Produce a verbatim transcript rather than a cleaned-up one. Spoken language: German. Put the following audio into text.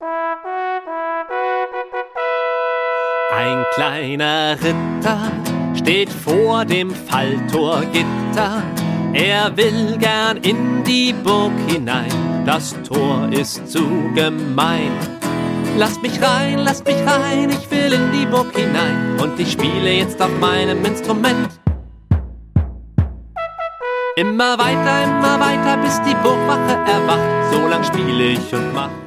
Ein kleiner Ritter steht vor dem Falltorgitter. Er will gern in die Burg hinein, das Tor ist zu gemein. Lasst mich rein, lasst mich rein, ich will in die Burg hinein und ich spiele jetzt auf meinem Instrument. Immer weiter, immer weiter, bis die Burgwache erwacht, so lang spiele ich und mach